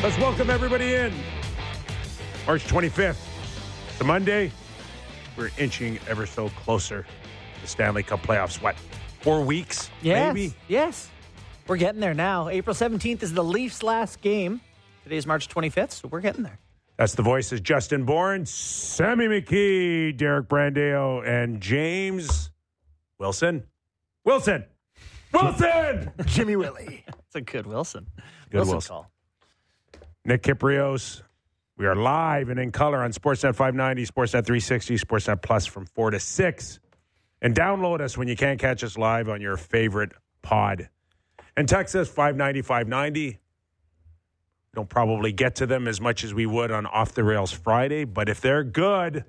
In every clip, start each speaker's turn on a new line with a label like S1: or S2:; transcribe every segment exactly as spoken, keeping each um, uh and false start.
S1: Let's welcome everybody in. March twenty-fifth. It's a Monday. We're inching ever so closer to the Stanley Cup playoffs. What, four weeks,
S2: yes,
S1: maybe?
S2: Yes. We're getting there now. April seventeenth is the Leafs' last game. Today's March twenty-fifth, so we're getting there.
S1: That's the voices: Justin Bourne, Sammy McKee, Derek Brandeo, and James Wilson. Wilson! Wilson!
S3: Jimmy Willie.
S2: It's a good Wilson.
S1: Good
S2: Wilson,
S1: Wilson.
S2: call.
S1: Nick Kiprios. We are live and in color on Sportsnet five ninety, Sportsnet three sixty, Sportsnet Plus from four to six. And download us when you can't catch us live on your favorite pod. And text us five ninety, five ninety. Don't probably get to them as much as we would on Off the Rails Friday, but if they're good,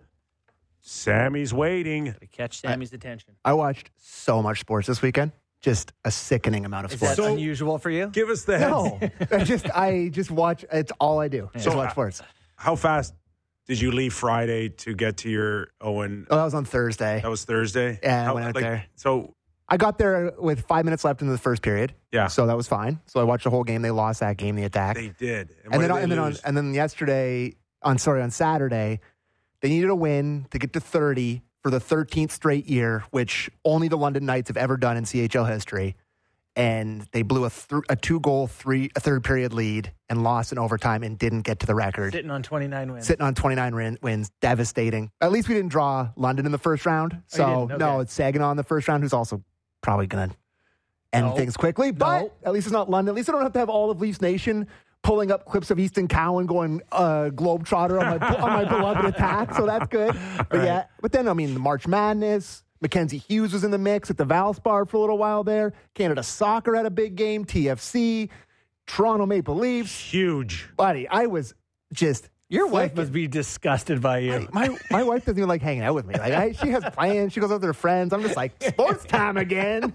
S1: Sammy's waiting.
S2: To catch Sammy's attention.
S3: I watched so much sports this weekend. Just a sickening amount of
S2: Is
S3: sports.
S2: that
S1: So-
S2: unusual for you?
S1: Give us the heads.
S3: No, I just I just watch. It's all I do. Just
S1: So,
S3: watch
S1: uh,
S3: sports.
S1: How fast did you leave Friday to get to your Owen?
S3: Oh, that was on Thursday.
S1: That was Thursday?
S3: Yeah, I
S1: How-
S3: went out there.
S1: So,
S3: I got there with five minutes left in the first period.
S1: Yeah.
S3: so that was fine. So I watched the whole game. They lost that game. The attack.
S1: they did.
S3: and
S1: what
S3: then
S1: did they
S3: and then on,
S1: lose?
S3: and then yesterday on sorry on Saturday, they needed a win to get to thirty for the thirteenth straight year, which only the London Knights have ever done in C H L history. And they blew a, th- a two-goal, three a third-period lead and lost in overtime and didn't get to the record.
S2: Sitting on twenty-nine wins.
S3: Sitting on twenty-nine win- wins, devastating. At least we didn't draw London in the first round. So,
S2: Oh, you didn't?
S3: no,
S2: Okay.
S3: it's Saginaw in the first round, who's also probably going to end
S2: No.
S3: things quickly. But
S2: No.
S3: at least it's not London. At least I don't have to have all of Leafs Nation pulling up clips of Easton Cowan going uh, globetrotter on my, on my beloved attack. So that's good. But
S1: Right.
S3: yeah, but then, I mean, the March Madness. Mackenzie Hughes was in the mix at the Valspar for a little while there. Canada Soccer had a big game. T F C, Toronto Maple Leafs.
S1: Huge.
S3: Buddy, I was just
S2: Your wife
S3: flicking.
S2: must be disgusted by you.
S3: My my wife doesn't even like hanging out with me. Like I, she has plans. She goes out with her friends. I'm just like sports time again.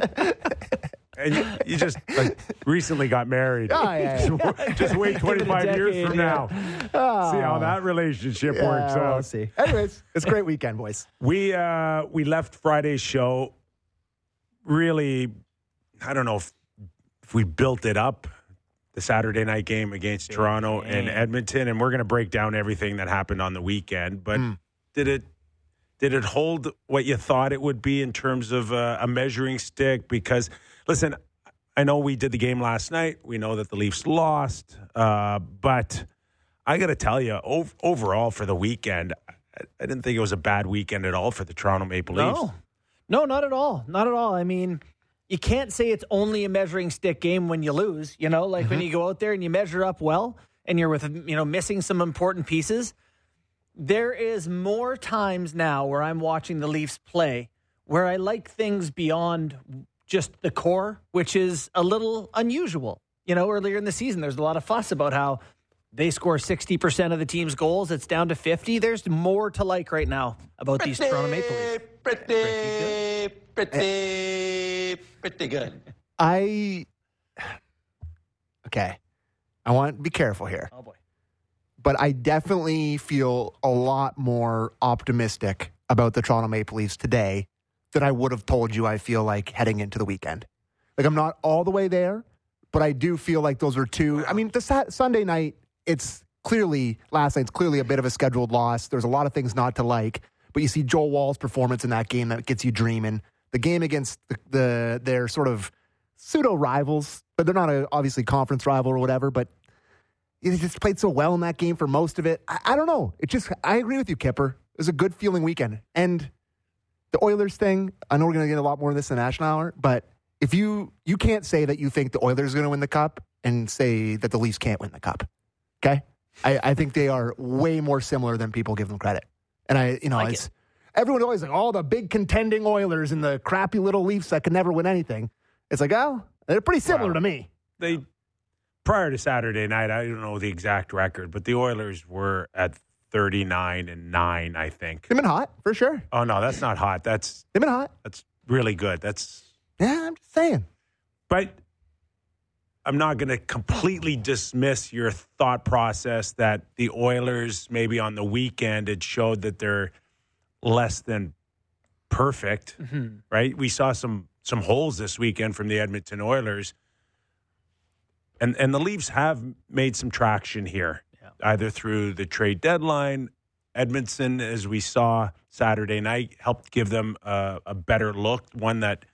S1: And you, you just like, recently got married.
S3: Oh, yeah, yeah.
S1: Just wait twenty-five years
S2: decade,
S1: from
S2: yeah.
S1: now. See how that relationship
S3: Yeah,
S1: works
S3: we'll
S1: out.
S3: see. Anyways, it's a great weekend, boys.
S1: We uh, we left Friday's show really, I don't know if, if we built it up, the Saturday night game against
S2: Big
S1: Toronto
S2: game.
S1: and Edmonton, and we're going to break down everything that happened on the weekend. But
S3: Mm.
S1: did it did it hold what you thought it would be in terms of uh, a measuring stick? Because, listen, I know we did the game last night. We know that the Leafs lost. Uh, but I got to tell you, ov- overall for the weekend, I, I didn't think it was a bad weekend at all for the Toronto Maple Leafs.
S2: No, no, not at all. Not at all. I mean, you can't say it's only a measuring stick game when you lose. You know, like when you go out there and you measure up well and you're with, you know, missing some important pieces. There is more times now where I'm watching the Leafs play where I like things beyond just the core, which is a little unusual. You know, earlier in the season, there's a lot of fuss about how they score sixty percent of the team's goals. It's down to fifty. There's more to like right now about these Toronto Maple Leafs.
S4: Pretty, pretty, pretty good.
S3: I okay. I want to be careful here,
S2: Oh, boy.
S3: but I definitely feel a lot more optimistic about the Toronto Maple Leafs today than I would have told you I feel like heading into the weekend. Like, I'm not all the way there, but I do feel like those are two. I mean, the Sat- Sunday night, it's clearly, last night's clearly a bit of a scheduled loss. There's a lot of things not to like, but you see Joel Wall's performance in that game that gets you dreaming. The game against the, the their sort of pseudo rivals, but they're not a obviously conference rival or whatever, but he just played so well in that game for most of it. I, I don't know. It just, I agree with you, Kipper. It was a good feeling weekend. And the Oilers thing, I know we're going to get a lot more of this in the National Hour, but if you, you can't say that you think the Oilers are going to win the Cup and say that the Leafs can't win the Cup. Okay? I, I think they are way more similar than people give them credit. And I, you know,
S2: Like
S3: it's,
S2: it.
S3: everyone's always like, oh, the big contending Oilers and the crappy little Leafs that can never win anything. It's like, oh, they're pretty similar
S1: Wow.
S3: to me.
S1: They prior to Saturday night, I don't know the exact record, but the Oilers were at thirty-nine and nine, I think.
S3: They've been hot, for sure.
S1: Oh no, that's not hot. That's
S3: They've been hot.
S1: that's really good. That's
S3: Yeah, I'm just saying.
S1: but I'm not going to completely dismiss your thought process that the Oilers maybe on the weekend it showed that they're less than perfect,
S2: Mm-hmm.
S1: right? We saw some some holes this weekend from the Edmonton Oilers. And and the Leafs have made some traction here, yeah. either through the trade deadline. Edmondson, as we saw Saturday night, helped give them a, a better look, one that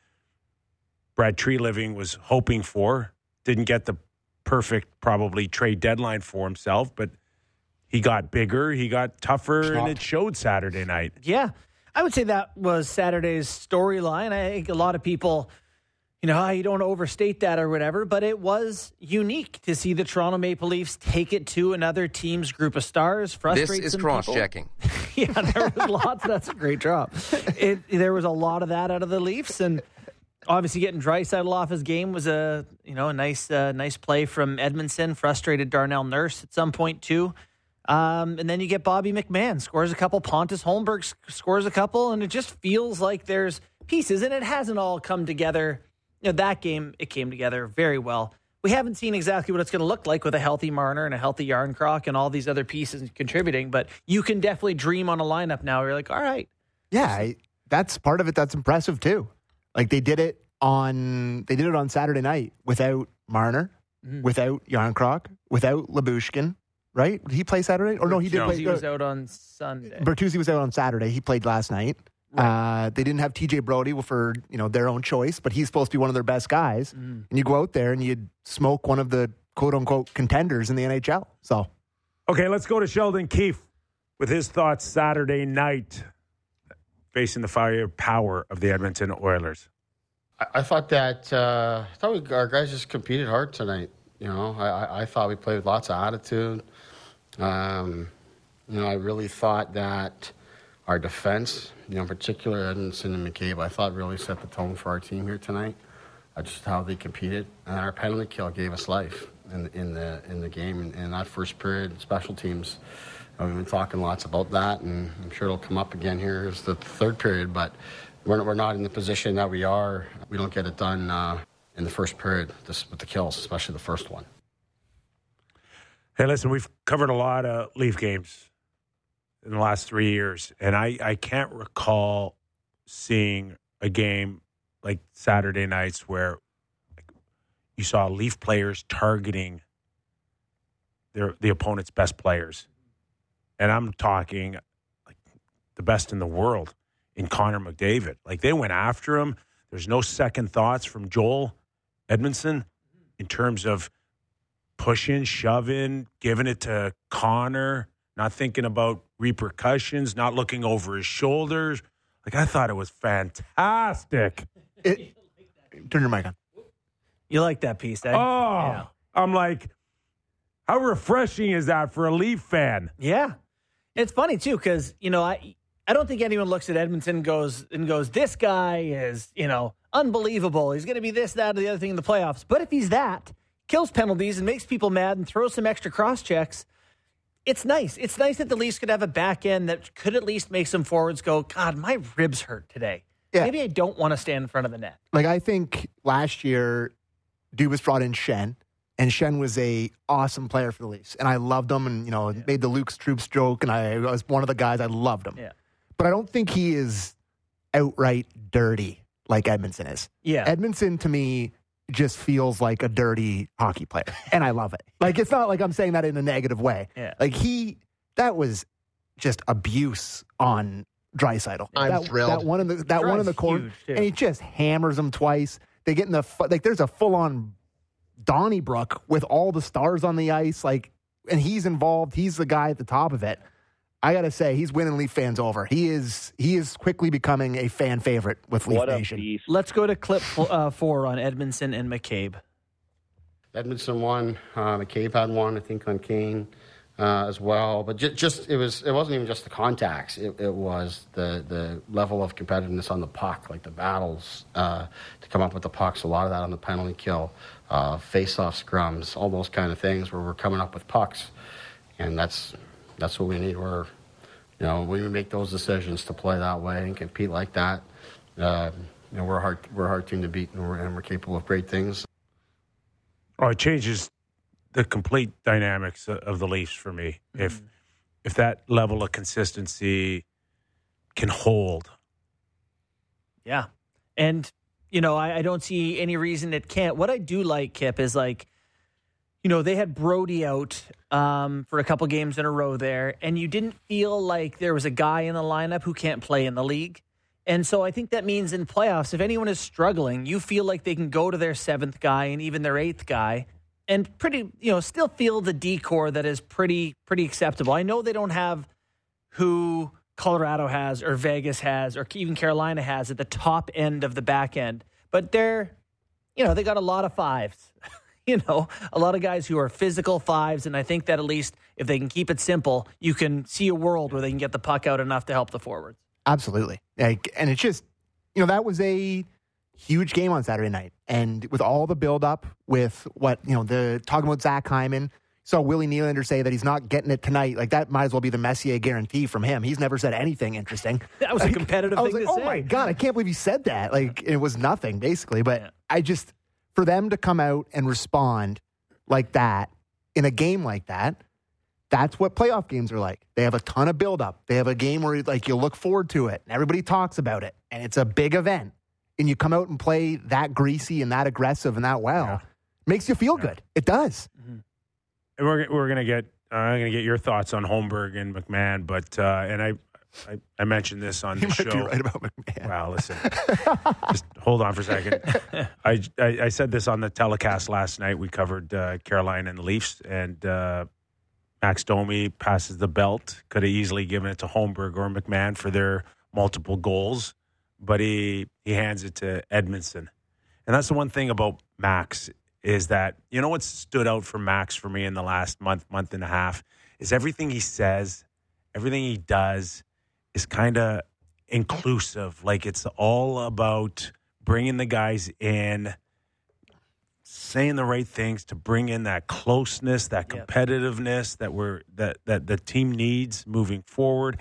S1: Brad Treliving was hoping for. Didn't get the perfect, probably, trade deadline for himself, but he got bigger, he got tougher, Chopped. and it showed Saturday night.
S2: Yeah, I would say that was Saturday's storyline. I think a lot of people, you know, you don't overstate that or whatever, but it was unique to see the Toronto Maple Leafs take it to another team's group of stars. Frustrate
S5: This is
S2: some
S5: cross-checking.
S2: yeah, there was lots. That's a great job. It, there was a lot of that out of the Leafs, and obviously getting Draisaitl off his game was a you know a nice uh, nice play from Edmondson. Frustrated Darnell Nurse at some point too. Um, and then you get Bobby McMahon scores a couple. Pontus Holmberg sc- scores a couple, and it just feels like there's pieces, and it hasn't all come together. You know, that game, it came together very well. We haven't seen exactly what it's going to look like with a healthy Marner and a healthy Yarncroc and all these other pieces contributing, but you can definitely dream on a lineup now where you're like, all right.
S3: Yeah, I, that's part of it that's impressive too. Like they did it on they did it on Saturday night without Marner, mm-hmm. without Yarncroc, without Lyubushkin, right? Did he play Saturday? Or no, he did
S2: no,
S3: play.
S2: He was out on Sunday.
S3: Bertuzzi was out on Saturday. He played last night. Right. Uh, they didn't have T J Brody for you know their own choice, but he's supposed to be one of their best guys. Mm. And you go out there and you smoke one of the quote unquote contenders in the N H L. So,
S1: okay, let's go to Sheldon Keefe with his thoughts Saturday night facing the firepower of the Edmonton Oilers.
S6: I, I thought that uh, I thought we, our guys just competed hard tonight. You know, I, I, I thought we played with lots of attitude. Um, you know, I really thought that our defense, you know, in particular Edmondson and McCabe, I thought really set the tone for our team here tonight. Uh, just how they competed, and our penalty kill gave us life in in the in the game. And, and that first period, special teams, uh, we've been talking lots about that, and I'm sure it'll come up again here as the third period. But we're we're not in the position that we are. We don't get it done uh, in the first period this, with the kills, especially the first one.
S1: Hey, listen, we've covered a lot of Leaf games in the last three years, and I, I can't recall seeing a game like Saturday nights where you saw Leaf players targeting their the opponent's best players. And I'm talking like the best in the world in Connor McDavid. Like they went after him. There's no second thoughts from Joel Edmondson in terms of pushing, shoving, giving it to Connor, not thinking about repercussions, not looking over his shoulders. Like, I thought it was fantastic.
S3: It, turn your mic on.
S2: You like that piece, eh?
S1: Oh,
S2: yeah.
S1: I'm like, how refreshing is that for a Leaf fan?
S2: Yeah. It's funny, too, because, you know, I I don't think anyone looks at Edmonton and goes, and goes, this guy is, you know, unbelievable. He's going to be this, that, or the other thing in the playoffs. But if he's that, kills penalties and makes people mad and throws some extra cross checks, it's nice. It's nice that the Leafs could have a back end that could at least make some forwards go, God, my ribs hurt today. Yeah. Maybe I don't want to stand in front of the net.
S3: Like, I think last year, Dubas brought in Shen, and Shen was a awesome player for the Leafs. And I loved him and, you know, yeah. made the Luke's Troops joke, and I was one of the guys. I loved him.
S2: Yeah.
S3: But I don't think he is outright dirty like Edmondson is.
S2: Yeah.
S3: Edmondson, to me, just feels like a dirty hockey player, and I love it. Like, it's not like I'm saying that in a negative way.
S2: Yeah.
S3: Like, he, that was just abuse on Draisaitl.
S7: I'm
S3: that,
S7: thrilled.
S3: That one in the that one in the corner, and he just hammers him twice. They get in the like. There's a full on Donnybrook with all the stars on the ice, like, and he's involved. He's the guy at the top of it. I gotta say, he's winning Leaf fans over. He is he is quickly becoming a fan favorite with Leaf
S8: what
S3: Nation.
S8: A beast.
S2: Let's go to clip uh, four on Edmondson and McCabe.
S6: Edmondson won. Uh, McCabe had one, I think, on Kane uh, as well. But just, just it was it wasn't even just the contacts. It, it was the the level of competitiveness on the puck, like the battles uh, to come up with the pucks. A lot of that on the penalty kill, uh, face-off scrums, all those kind of things where we're coming up with pucks, and that's. That's what we need. We're, you know, we make those decisions to play that way and compete like that. Uh, you know, we're a hard, we're a hard team to beat, and we're, and we're capable of great things.
S1: Oh, it changes the complete dynamics of the Leafs for me. Mm-hmm. If if that level of consistency can hold.
S2: Yeah, and you know, I, I don't see any reason it can't. What I do like, Kip, is like you know, they had Brody out um, for a couple games in a row there, and you didn't feel like there was a guy in the lineup who can't play in the league. And so I think that means in playoffs, if anyone is struggling, you feel like they can go to their seventh guy and even their eighth guy and pretty, you know, still feel the decor that is pretty, pretty acceptable. I know they don't have who Colorado has or Vegas has or even Carolina has at the top end of the back end, but they're, you know, they got a lot of fives. You know, a lot of guys who are physical fives, and I think that at least if they can keep it simple, you can see a world where they can get the puck out enough to help the forwards.
S3: Absolutely. Like, and it's just, you know, that was a huge game on Saturday night. And with all the buildup, with what, you know, the talking about Zach Hyman, saw Willie Nylander say that he's not getting it tonight. Like, that might as well be the Messier guarantee from him. He's never said anything interesting.
S2: That was
S3: like,
S2: a competitive
S3: I was
S2: thing
S3: like,
S2: to
S3: oh
S2: say.
S3: my God, I can't believe he said that. Like, it was nothing, basically. But
S2: Yeah.
S3: I just, for them to come out and respond like that in a game like that, that's what playoff games are like. They have a ton of buildup. They have a game where like you look forward to it and everybody talks about it and it's a big event. And you come out and play that greasy and that aggressive and that well.
S1: Yeah.
S3: Makes you feel
S1: Yeah.
S3: good. It does.
S1: And we're we're gonna get uh, I'm gonna get your thoughts on Holmberg and McMahon, but uh, and I, I I mentioned this on
S3: You
S1: the
S3: might
S1: show.
S3: be right about McMahon.
S1: Wow, listen, just hold on for a second. I, I I said this on the telecast last night. We covered uh, Carolina and the Leafs, and uh, Max Domi passes the belt. Could have easily given it to Holmberg or McMahon for their multiple goals, but he he hands it to Edmondson, and that's the one thing about Max. Is that, you know what stood out for Max for me in the last month, month and a half, is everything he says, everything he does is kind of inclusive. Like, it's all about bringing the guys in, saying the right things to bring in that closeness, that
S2: Yep.
S1: competitiveness that we're that that the team needs moving forward.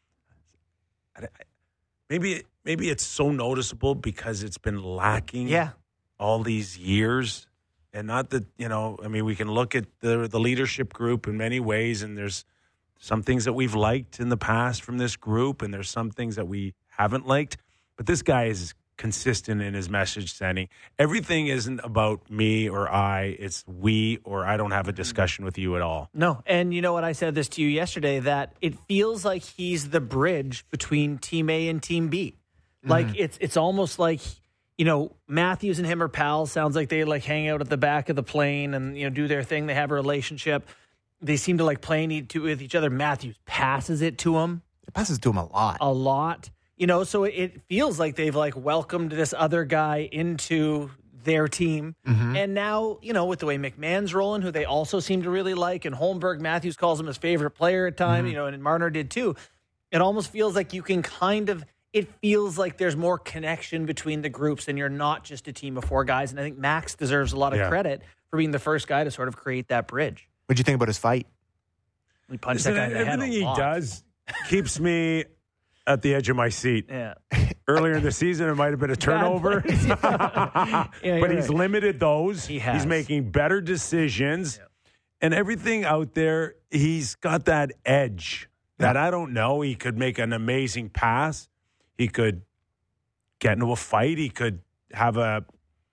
S1: Maybe maybe it's so noticeable because it's been lacking
S2: Yeah.
S1: all these years. And not that, you know, I mean, we can look at the the leadership group in many ways, and there's some things that we've liked in the past from this group, and there's some things that we haven't liked. But this guy is consistent in his message sending. Everything isn't about me or I. It's we, or I don't have a discussion with you at all.
S2: No, and you know what? I said this to you yesterday, that it feels like he's the bridge between Team A and Team B. Like,
S3: Mm-hmm.
S2: it's it's almost like, you know, Matthews and him are pals. Sounds like they like hang out at the back of the plane and, you know, do their thing. They have a relationship. They seem to like playing e- to, with each other. Matthews passes it to him
S3: It passes to him a lot.
S2: a lot, you know, so it, it feels like they've like welcomed this other guy into their team.
S3: Mm-hmm.
S2: And now, you know, with the way McMahon's rolling, who they also seem to really like, and Holmberg, Matthews calls him his favorite player at times,
S3: Mm-hmm.
S2: you know, and Marner did too. It almost feels like you can kind of, it feels like there's more connection between the groups and you're not just a team of four guys. And I think Max deserves a lot of
S1: Yeah.
S2: credit for being the first guy to sort of create that bridge.
S3: What'd you think about his fight?
S2: He punched
S1: Listen,
S2: that guy in the head a
S1: everything he
S2: lot.
S1: does keeps me at the edge of my seat.
S2: Yeah.
S1: Earlier in the season, it might have been a turnover,
S2: plays. Yeah, you're
S1: but he's
S2: right.
S1: limited those.
S2: He has.
S1: He's making better decisions. And everything out there, he's got that edge that I don't know. He could make an amazing pass. He could get into a fight. He could have a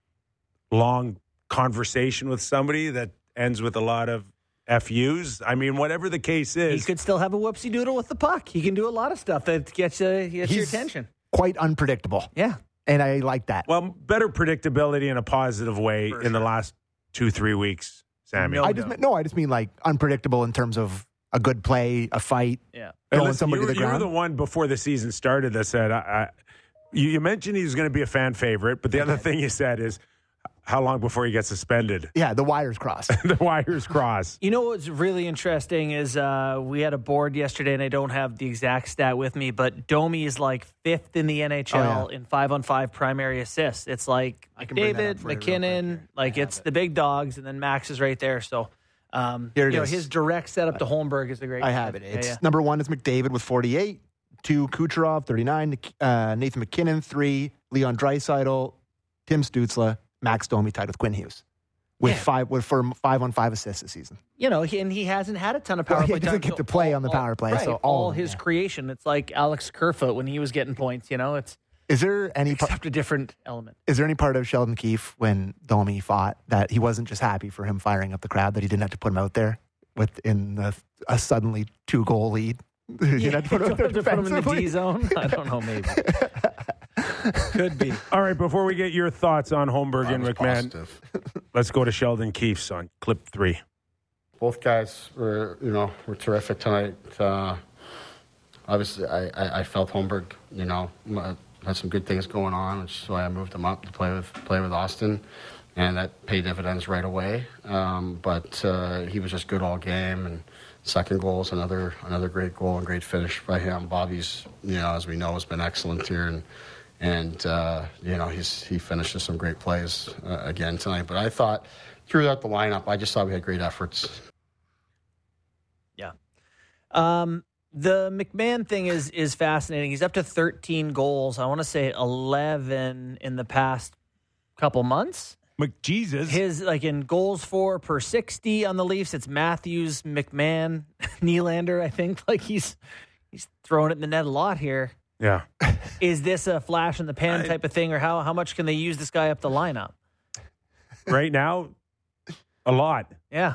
S1: long conversation with somebody that ends with a lot of F Us. I mean, whatever the case
S2: He
S1: is.
S2: could still have a whoopsie doodle with the puck. He can do a lot of stuff that gets, uh, gets your
S3: He's-
S2: attention.
S3: Quite unpredictable.
S2: Yeah.
S3: And I like that.
S1: Well, better predictability in a positive way
S2: For
S1: in the
S2: sure.
S1: last two, three weeks, Sammy.
S2: No.
S3: I just mean, no, I just mean like unpredictable in terms of a good play, a fight,
S2: Yeah.
S1: Hey,
S3: throwing
S1: listen,
S3: somebody
S1: you,
S3: to the
S1: you were
S3: ground.
S1: the one before the season started that said, I, I, you, you mentioned he was going to be a fan favorite, but the other thing you said is, how long before he gets suspended?
S3: Yeah, the wires crossed.
S1: The wires cross.
S2: You know what's really interesting is uh, we had a board yesterday, and I don't have the exact stat with me, but Domi is like fifth in the N H L
S3: Oh, yeah.
S2: in five-on-five primary assists. It's like
S3: I can bring that
S2: David,
S3: up for you real
S2: McKinnon,
S3: quick.
S2: like it's the big dogs, and then Max is right there. So, um,
S3: Here it
S2: you know,
S3: is.
S2: his direct setup to Holmberg is the great.
S3: I have it.
S2: Yeah,
S3: It's
S2: yeah.
S3: number one is McDavid with forty-eight, two Kucherov, thirty-nine, uh, Nathan McKinnon, three, Leon Draisaitl, Tim Stützle, Max Domi tied with Quinn Hughes with
S2: Yeah.
S3: five with for five on five assists this season.
S2: You know, he, and he hasn't had a ton of power
S3: Well, he
S2: play
S3: doesn't
S2: time,
S3: get
S2: so
S3: to play
S2: all-
S3: on the
S2: all-
S3: power play,
S2: right,
S3: so all
S2: all
S3: of them,
S2: his
S3: yeah.
S2: creation. It's like Alex Kerfoot when he was getting points. You know, it's
S3: Is there any part,
S2: except a different element.
S3: is there any part of Sheldon Keefe when Domi fought that he wasn't just happy for him firing up the crowd, that he didn't have to put him out there with in the, a suddenly two goal lead? He didn't
S2: Yeah,
S3: have to put him, out there
S2: to put him in the
S3: defensively?
S2: D zone. I don't know, maybe could be.
S1: All right, before we get your thoughts on Holmberg
S6: I
S1: and
S6: was
S1: McMahon,
S6: positive.
S1: let's go to Sheldon Keefe's on clip three.
S6: Both guys were, you know, were terrific tonight. Uh, obviously, I, I, I felt Holmberg, you know, had some good things going on, which is why I moved him up to play with play with Austin, and that paid dividends right away. Um, but uh, he was just good all game, and second goal is another another great goal and great finish by him. Bobby's, you know, as we know, has been excellent here, and and uh, you know he's he finishes some great plays uh, again tonight. But I thought throughout the lineup, I just thought we had great efforts.
S2: Yeah. Um, the McMahon thing is is fascinating. He's up to thirteen goals. I want to say eleven in the past couple months.
S1: McJesus.
S2: His, like, in goals for per sixty on the Leafs, it's Matthews, McMahon, Nylander, I think. Like, he's he's throwing it in the net a lot here.
S1: Yeah.
S2: Is this a flash in the pan
S1: I-
S2: type of thing, or how, how much can they use this guy up the lineup?
S1: Right now, a lot.
S2: Yeah.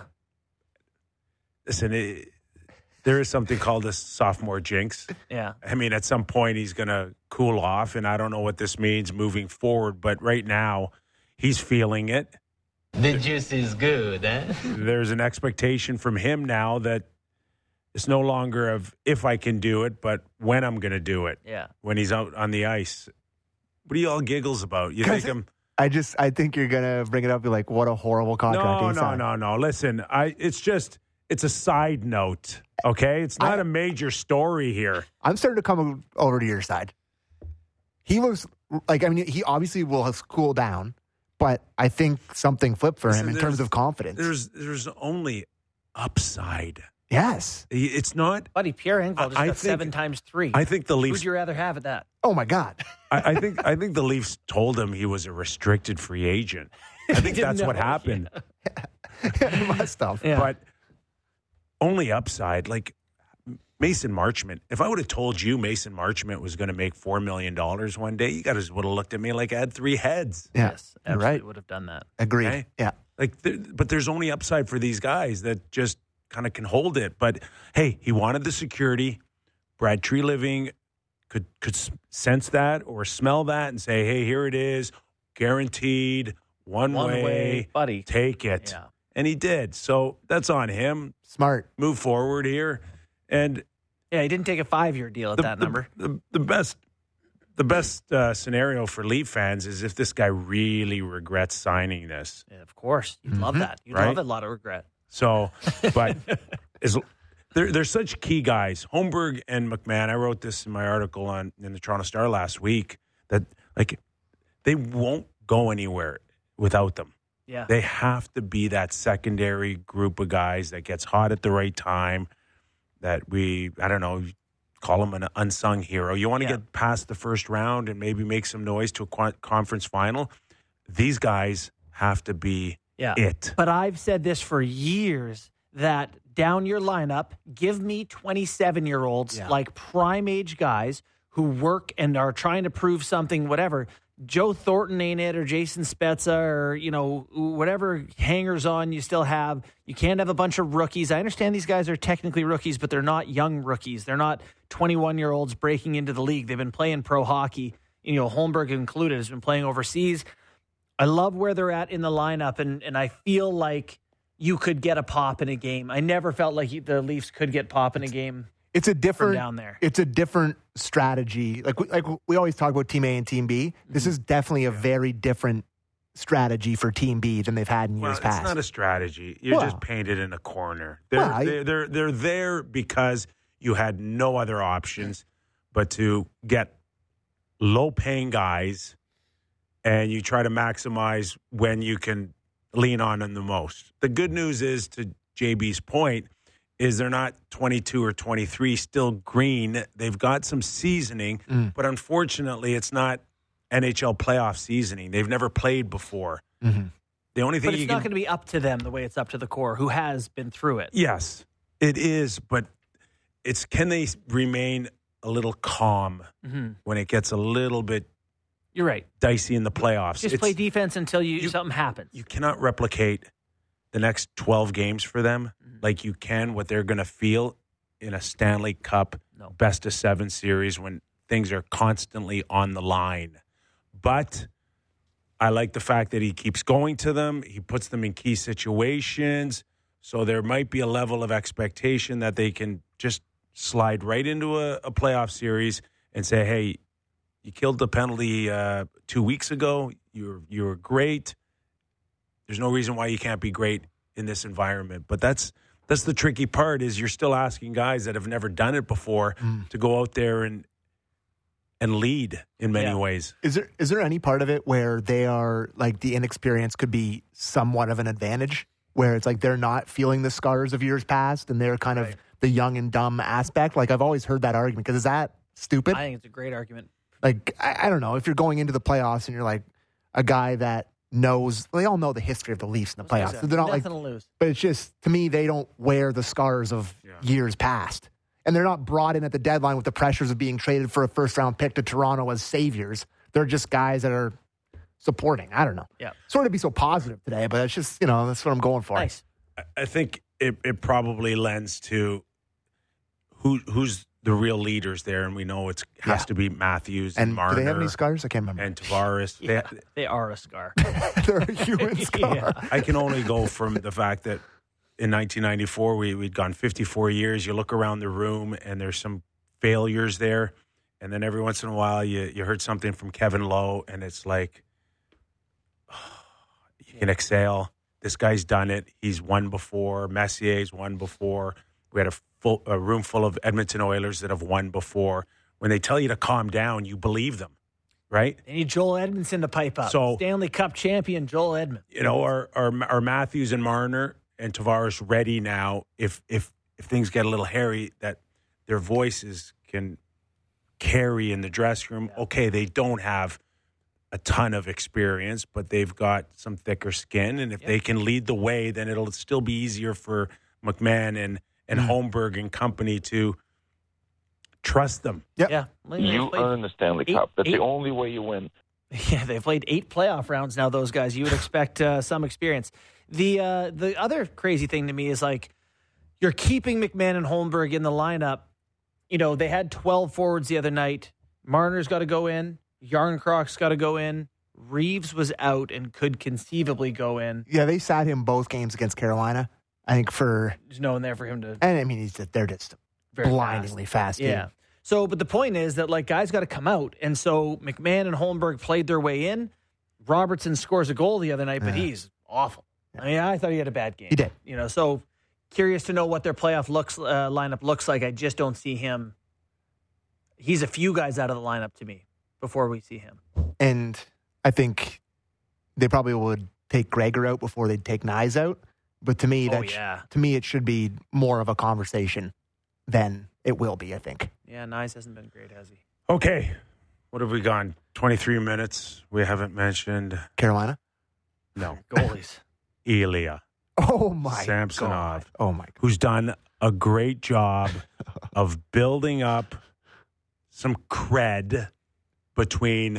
S1: Listen, it, there is something called a sophomore jinx.
S2: Yeah.
S1: I mean, at some point, he's going to cool off, and I don't know what this means moving forward, but right now, he's feeling it.
S4: The juice is good, eh?
S1: There's an expectation from him now that it's no longer of if I can do it, but when I'm going to do it.
S2: Yeah.
S1: When he's out on the ice. What are you all giggles about? You think I'm...
S3: I just, I think you're going to bring it up and be like, what a horrible contract
S1: No,
S3: he
S1: no,
S3: signed.
S1: no, no. Listen, I. It's just, it's a side note, okay? It's not
S3: I-
S1: a major story here.
S3: I'm starting to come over to your side. He looks like, I mean, he obviously will have cooled down, but I think something flipped for him
S1: Listen,
S3: in terms
S1: there's-
S3: of confidence.
S1: There's, there's only upside.
S3: Yes.
S1: It's not.
S2: Buddy, Pierre Engvall just
S1: I
S2: got
S1: think-
S2: seven times three.
S1: I think the Leafs.
S2: Who'd you rather have at that?
S3: Oh my God.
S1: I, I think. I think the Leafs told him he was a restricted free agent. I think
S2: didn't
S1: that's what
S2: know,
S1: happened.
S3: He must have.
S2: Yeah.
S1: But only upside, like Mason Marchment. If I would have told you Mason Marchment was going to make four million dollars one day, you guys would have looked at me like I had three heads.
S3: Yeah.
S2: Yes,
S3: You're
S2: absolutely
S3: right.
S2: would have done that.
S3: Agreed.
S1: Okay.
S3: Yeah.
S1: Like, there, but there's only upside for these guys that just kind of can hold it. But hey, he wanted the security. Brad Tree Living could could s- sense that or smell that and say, "Hey, here it is, guaranteed, one,
S2: One
S1: way,
S2: way, buddy.
S1: take it."
S2: Yeah.
S1: And he did. So that's on him.
S3: Smart.
S1: Move forward here, and
S2: Yeah, he didn't take a five-year deal at
S1: the,
S2: that
S1: the-
S2: number.
S1: The, the best. The best uh, scenario for Leaf fans is if this guy really regrets signing this.
S2: Yeah, of course. You'd love that. You'd
S1: Right?
S2: love a lot of regret.
S1: So, but is they're, they're such key guys. Holmberg and McMahon, I wrote this in my article on in the Toronto Star last week, that like they won't go anywhere without them.
S2: Yeah.
S1: They have to be that secondary group of guys that gets hot at the right time, that we, I don't know, call them an unsung hero. You want to
S2: Yeah.
S1: get past the first round and maybe make some noise to a qu- conference final. These guys have to be
S2: yeah.
S1: it.
S2: But I've said this for years, that down your lineup, give me twenty-seven-year-olds,
S3: Yeah.
S2: like prime-age guys who work and are trying to prove something, whatever. Joe Thornton ain't it, or Jason Spezza, or, you know, whatever hangers-on you still have. You can't have a bunch of rookies. I understand these guys are technically rookies, but they're not young rookies. They're not twenty-one-year-olds breaking into the league. They've been playing pro hockey. You know, Holmberg included has been playing overseas. I love where they're at in the lineup, and, and I feel like you could get a pop in a game. I never felt like the Leafs could get pop in a game.
S3: It's a different
S2: down there.
S3: It's a different strategy. Like we, like we always talk about Team A and Team B. This is definitely a very different strategy for Team B than they've had in
S1: Well,
S3: years
S1: it's
S3: past.
S1: not a strategy. You're
S3: Well-
S1: just painted in a corner. They're,
S3: Well, I-
S1: they're, they're, they're there because you had no other options but to get low-paying guys, and you try to maximize when you can lean on them the most. The good news is, to J B's point, is they're not twenty-two or twenty-three, still green. They've got some seasoning,
S3: Mm.
S1: but unfortunately it's not N H L playoff seasoning. They've never played before.
S3: Mhm.
S1: The only thing
S2: But
S1: you
S2: it's
S1: can
S2: not going to be up to them the way it's up to the core, who has been through it.
S1: Yes, it is, but it's can they remain a little calm
S2: Mm-hmm.
S1: when it gets a little bit
S2: You're right.
S1: dicey in the playoffs.
S2: Just
S1: It's-
S2: play defense until you,
S1: you-
S2: something happens.
S1: You cannot replicate the next twelve games for them
S2: Mm-hmm.
S1: like you can what they're going to feel in a Stanley Cup
S2: No.
S1: best of seven series when things are constantly on the line. But I like the fact that he keeps going to them. He puts them in key situations. So there might be a level of expectation that they can just slide right into a, a playoff series and say, hey, you killed the penalty uh, two weeks ago. You were, you were great. There's no reason why you can't be great in this environment. But that's that's the tricky part is you're still asking guys that have never done it before
S3: Mm.
S1: to go out there and and lead in many
S2: Yeah.
S1: ways.
S3: Is there is there any part of it where they are like the inexperience could be somewhat of an advantage, where it's like they're not feeling the scars of years past and they're kind
S2: Right.
S3: of the young and dumb aspect? Like I've always heard that argument because is that stupid?
S2: I think it's a great argument.
S3: Like I, I don't know if you're going into the playoffs and you're like a guy that knows they all know the history of the Leafs in the playoffs. So they're not like,
S2: Nothing to lose.
S3: but it's just to me they don't wear the scars of
S1: Yeah.
S3: years past. And they're not brought in at the deadline with the pressures of being traded for a first round pick to Toronto as saviors. They're just guys that are supporting. I don't know.
S2: Yeah.
S3: Sorry to be so positive today, but it's just, you know, that's what I'm going for.
S2: Nice.
S1: I- I think it, it probably lends to who who's the real leaders there, and we know it has
S3: Yeah.
S1: to be Matthews and,
S3: And
S1: Marner
S3: do they have any scars? I can't remember.
S1: and Tavares.
S2: Yeah,
S1: They-
S2: they are a scar.
S3: They're a human scar.
S2: Yeah.
S1: I can only go from the fact that in nineteen ninety-four, we, we'd gone fifty-four years. You look around the room and there's some failures there. And then every once in a while, you, you heard something from Kevin Lowe, and it's like, you can exhale. This guy's done it. He's won before. Messier's won before. We had a, full, a room full of Edmonton Oilers that have won before. When they tell you to calm down, you believe them, right?
S2: They need Joel Edmondson to pipe up.
S1: So-
S2: Stanley Cup champion Joel Edmondson.
S1: You know, are, are, are Matthews and Marner and Tavares ready now if, if, if things get a little hairy that their voices can carry in the dressing room? Okay, they don't have a ton of experience, but they've got some thicker skin. And if
S2: Yep.
S1: they can lead the way, then it'll still be easier for McMahon and, and
S3: Mm.
S1: Holmberg and company to trust them.
S3: Yep.
S2: Yeah. They
S5: You
S2: played-
S5: earn the Stanley
S2: eight-
S5: Cup. That's
S2: eight-
S5: the only way you win.
S2: Yeah, they've played eight playoff rounds now. Those guys, you would expect uh, some experience. The uh, the other crazy thing to me is like you're keeping McMahon and Holmberg in the lineup. You know, they had twelve forwards the other night. Marner's got to go in. Yarncrocs got to go in. Reeves was out and could conceivably go in.
S3: Yeah, they sat him both games against Carolina. I think for,
S2: There's no one there for him to.
S3: and I mean, he's just, they're just
S2: Very
S3: blindingly fast. team.
S2: Yeah. So, but the point is that like guys got to come out, and so McMahon and Holmberg played their way in. Robertson scores a goal the other night, but
S3: Yeah.
S2: he's awful. I mean, I thought he had a bad game.
S3: He did.
S2: You know, so curious to know what their playoff looks uh, lineup looks like. I just don't see him. He's a few guys out of the lineup to me before we see him.
S3: And I think they probably would take Gregor out before they'd take Nyes out. But to me,
S2: Oh,
S3: that sh-
S2: yeah.
S3: to me, it should be more of a conversation than it will be, I think.
S2: Yeah, Nyes hasn't been great, has he?
S1: Okay. What have we gone? twenty-three minutes. We haven't mentioned,
S3: Carolina?
S1: no,
S2: Goalies.
S1: Ilya
S3: Oh, my
S1: Samsonov,
S3: God. Oh, my God.
S1: who's done a great job of building up some cred between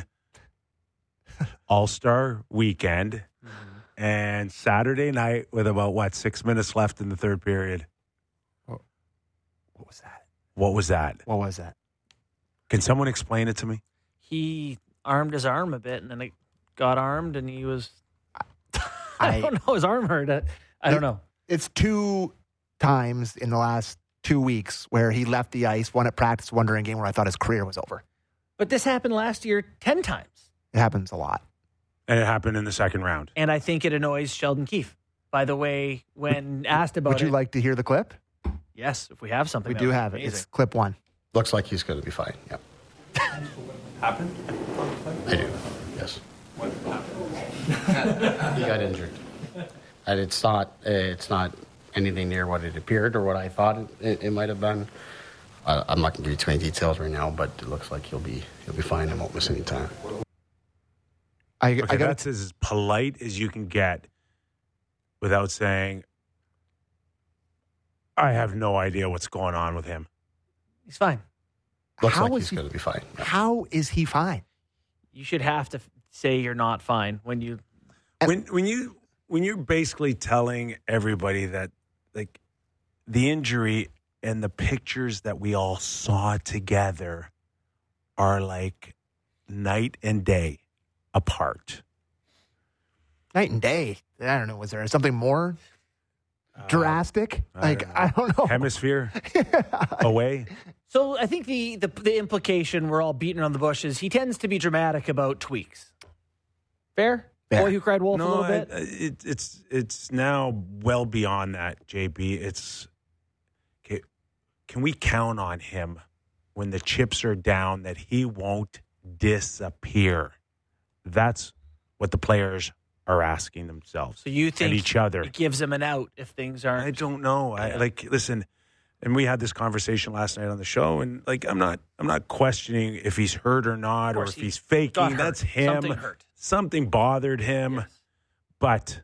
S1: All-Star weekend and Saturday night with about, what, six minutes left in the third period.
S3: What was that?
S1: What was that?
S3: What was that?
S1: Can someone explain it to me?
S2: He armed his arm a bit, and then it got armed, and he was. I,
S3: I-
S2: don't know. His arm hurt. I, I don't know.
S3: It's two times in the last two weeks where he left the ice, one at practice, one during a game where I thought his career was over.
S2: But this happened last year ten times.
S3: It happens a lot.
S1: And it happened in the second round.
S2: And I think it annoys Sheldon Keefe. By the way, when asked about
S3: Would you
S2: it,
S3: like to hear the clip?
S2: yes, if we have something,
S3: We
S2: that
S3: do
S2: would be
S3: have it.
S2: amazing.
S3: It's clip one.
S6: Looks like he's going to be fine. Yep.
S1: Happened?
S6: I do. Yes. What happened? He got injured. And it's not. Uh, it's not anything near what it appeared or what I thought it, it, it might have been. Uh, I'm not going to give you too many details right now, but it looks like he'll be he'll be fine and won't miss any time.
S3: I,
S1: Okay,
S3: I got
S1: that's as polite as you can get without saying, I have no idea what's going on with him.
S2: He's fine.
S6: Looks
S3: How
S6: like
S3: is
S6: he's
S3: he-
S6: going to be fine. Yeah.
S3: How is he fine?
S2: you should have to f- say you're not fine when you.
S1: When when you when you're basically telling everybody that like the injury and the pictures that we all saw together are like night and day apart.
S3: Night and day. I don't know. Was there something more drastic?
S1: I
S3: like
S1: don't know.
S3: I don't know.
S1: Hemisphere away.
S2: So I think the, the the implication we're all beating around the bush is he tends to be dramatic about tweaks. Fair?
S3: Fair.
S2: Boy who cried wolf a
S1: No,
S2: little
S1: I-
S2: bit.
S1: I- it, it's it's now well beyond that, J B. It's okay, can we count on him when the chips are down that he won't disappear? That's what the players are asking themselves.
S2: So you
S1: and
S2: think
S1: each other.
S2: it gives him an out if things aren't.
S1: I don't know. I like listen, and we had this conversation last night on the show, and like I'm not I'm not questioning if he's hurt or not, or
S2: course
S1: if
S2: he
S1: he's faking.
S2: got hurt.
S1: That's him.
S2: Something hurt.
S1: Something bothered him.
S2: Yes.
S1: But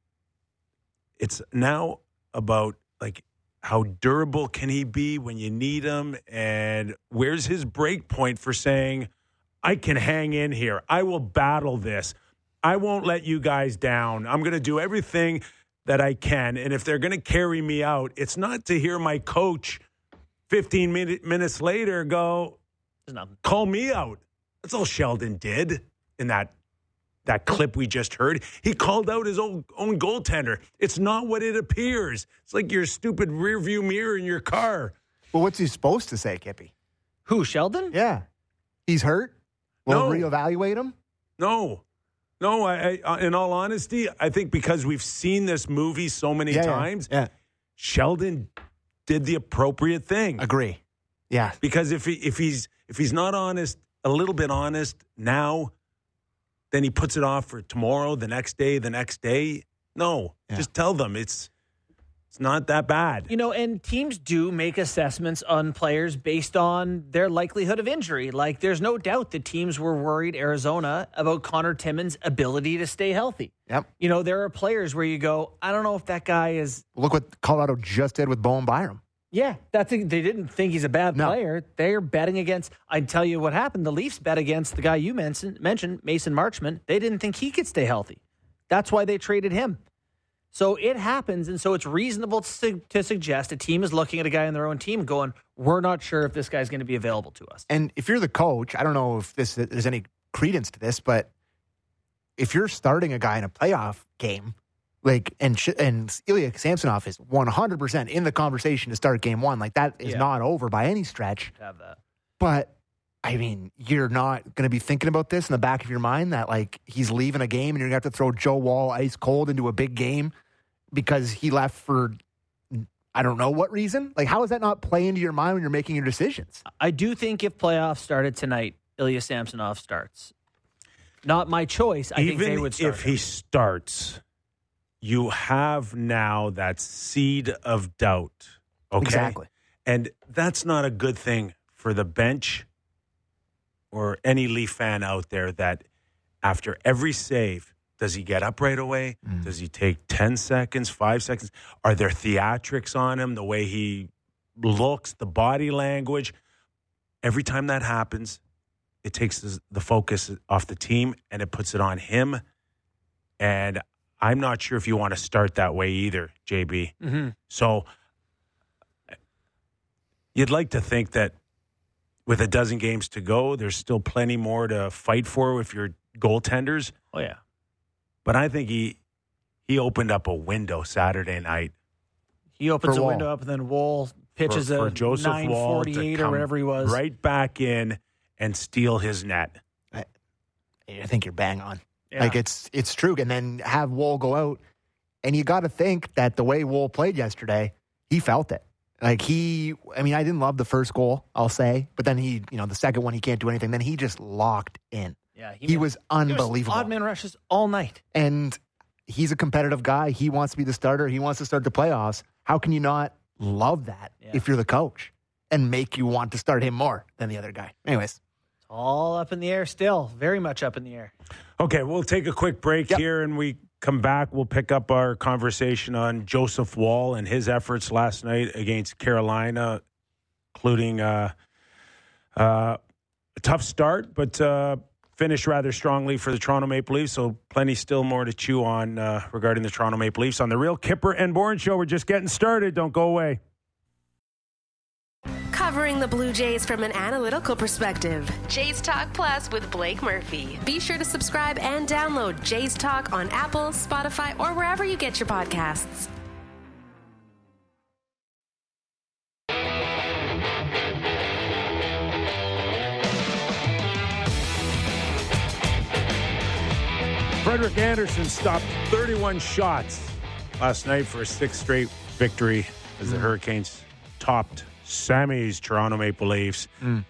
S1: it's now about like how durable can he be when you need him, and where's his break point for saying, I can hang in here. I will battle this. I won't let you guys down. I'm going to do everything that I can. And if they're going to carry me out, it's not to hear my coach fifteen minute, minutes later go,
S2: There's nothing.
S1: call me out. That's all Sheldon did in that that clip we just heard. He called out his own, own goaltender. It's not what it appears. It's like your stupid rearview mirror in your car.
S3: Well, what's he supposed to say, Kippy?
S2: Who, Sheldon?
S3: Yeah. He's hurt? We'll
S1: No.
S3: reevaluate him?
S1: No. No, I, I, in all honesty, I think because we've seen this movie so many
S3: Yeah, yeah.
S1: times,
S3: Yeah.
S1: Sheldon did the appropriate thing.
S3: Agree. Yeah.
S1: Because if he if he's if he's not honest, a little bit honest now, then he puts it off for tomorrow, the next day, the next day. No,
S3: Yeah.
S1: just tell them it's it's not that bad.
S2: You know, and teams do make assessments on players based on their likelihood of injury. Like, there's no doubt that teams were worried, Arizona, about Connor Timmins' ability to stay healthy.
S3: Yep.
S2: You know, there are players where you go, I don't know if that guy is.
S3: Look what Colorado just did with Bowen Byram.
S2: Yeah, that's a, they didn't think he's a bad
S3: No.
S2: player. They're betting against. I'd tell you what happened. The Leafs bet against the guy you mentioned, mentioned Mason Marchment. They didn't think he could stay healthy. That's why they traded him. So it happens, and so it's reasonable to, su- to suggest a team is looking at a guy on their own team going, we're not sure if this guy's going to be available to us.
S3: And if you're the coach, I don't know if this there's any credence to this, but if you're starting a guy in a playoff game, like and sh- and Ilya Samsonov is one hundred percent in the conversation to start game one, like that is
S2: Yeah.
S3: not over by any stretch.
S2: Have that.
S3: But I mean, you're not going to be thinking about this in the back of your mind that like he's leaving a game and you're going to have to throw Joe Wall ice cold into a big game because he left for I don't know what reason. Like, how does that not play into your mind when you're making your decisions?
S2: I do think if playoffs started tonight, Ilya Samsonov starts. Not my choice. I
S1: Even
S2: think they would start
S1: if
S2: him.
S1: he starts, you have now that seed of doubt. Okay?
S3: Exactly.
S1: And that's not a good thing for the bench or any Leaf fan out there that after every save, does he get up right away?
S3: Mm.
S1: Does he take ten seconds, five seconds? Are there theatrics on him, the way he looks, the body language? Every time that happens, it takes the focus off the team and it puts it on him. And I'm not sure if you want to start that way either, J B.
S2: Mm-hmm.
S1: So you'd like to think that with a dozen games to go, there's still plenty more to fight for with your goaltenders.
S2: Oh, yeah.
S1: But I think he he opened up a window Saturday night
S2: He opens
S3: For
S2: a
S3: Wall.
S2: window up and then Wall pitches
S1: for, for
S2: a
S1: Joseph
S2: nine
S1: Wall to
S2: forty-eight or
S1: come
S2: whatever he was.
S1: right back in and steal his net.
S3: I think you're bang on.
S2: Yeah.
S3: Like it's it's true. And then have Wool go out, and you got to think that the way Wool played yesterday, he felt it. Like he, I mean, I didn't love the first goal, I'll say, but then he, you know, the second one he can't do anything. Then he just locked in.
S2: Yeah,
S3: He was unbelievable.
S2: Odd man rushes all night.
S3: And he's a competitive guy. He wants to be the starter. He wants to start the playoffs. How can you not love that
S2: Yeah.
S3: if you're the coach and make you want to start him more than the other guy? Anyways,
S2: All up in the air still. Very much up in the air.
S1: Okay, we'll take a quick break
S3: Yep.
S1: here, and we come back. We'll pick up our conversation on Joseph Wall and his efforts last night against Carolina, including uh, uh, a tough start, but uh, finished rather strongly for the Toronto Maple Leafs, so plenty still more to chew on uh, regarding the Toronto Maple Leafs on the Real Kipper and Bourne Show. We're just getting started. Don't go away.
S5: Covering the Blue Jays from an analytical perspective. Jays Talk Plus with Blake Murphy. Be sure to subscribe and download Jays Talk on Apple, Spotify, or wherever you get your podcasts.
S1: Frederik Andersen stopped thirty-one shots last night for a sixth straight victory as the mm. Hurricanes topped Sammy's Toronto Maple Leafs. Mm.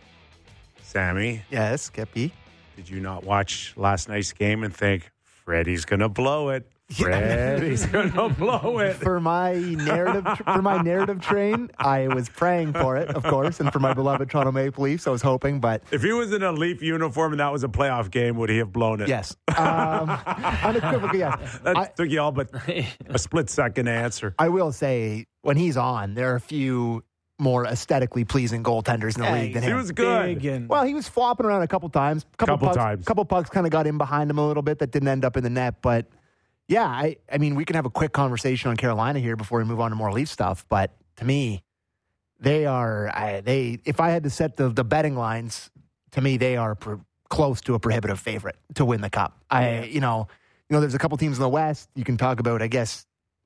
S1: Sammy.
S3: Yes, Skippy.
S1: Did you not watch last night's game and think, Freddie's going to blow it? Freddie's going to blow it.
S3: For my narrative for my narrative train, I was praying for it, of course, and for my beloved Toronto Maple Leafs, I was hoping, but...
S1: If he was in a Leaf uniform and that was a playoff game, would he have blown it?
S3: Yes. Um, unequivocally, yes.
S1: That
S3: I,
S1: took you all but a split second to answer.
S3: I will say, when he's on, there are a few more aesthetically pleasing goaltenders in the
S2: hey,
S3: league than
S1: he
S3: him.
S1: He was good.
S2: And...
S3: Well, he was flopping around a couple times. Couple,
S1: couple
S3: pucks,
S1: times.
S3: couple pucks kind of got in behind him a little bit that didn't end up in the net, but... Yeah, I, I mean, we can have a quick conversation on Carolina here before we move on to more Leaf stuff. But to me, they are I, they. If I had to set the, the betting lines, to me, they are pro, close to a prohibitive favorite to win the cup. I, you know, you know, there's a couple teams in the West you can talk about. I guess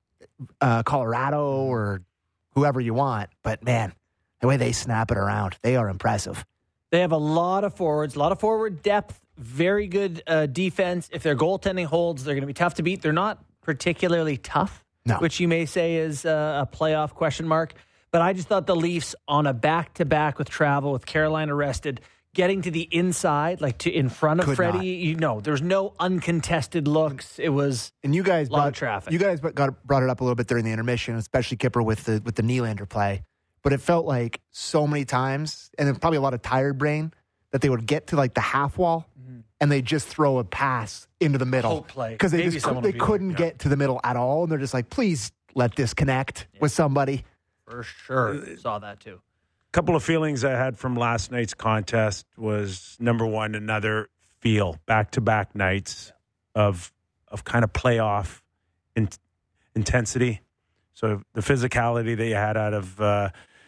S3: uh, Colorado or whoever you want. But man, the way they snap it around, they are impressive.
S2: They have a lot of forwards, a lot of forward depth. Very good uh, defense. If their goaltending holds, they're going to be tough to beat. They're not particularly tough,
S3: no.
S2: which you may say is uh, a playoff question mark. But I just thought the Leafs on a back-to-back with travel, with Carolina rested, getting to the inside, like to in front of
S3: Could
S2: Freddie,
S3: not.
S2: you know, there's no uncontested looks. It was
S3: and you guys
S2: a lot
S3: brought,
S2: of traffic.
S3: You guys got brought it up a little bit during the intermission, especially Kipper with the with the Nylander play. But it felt like so many times, and then probably a lot of tired brain, that they would get to like the half wall mm-hmm. and they just throw a pass into the middle
S2: Hope play
S3: because they
S2: Maybe
S3: just they couldn't
S2: yeah.
S3: get to the middle at all, and they're just like, please let this connect yeah. with somebody.
S2: For sure, saw that too.
S1: A couple of feelings I had from last night's contest was number one, another feel back to back nights of of kind of playoff in, intensity. So the physicality that you had out of uh,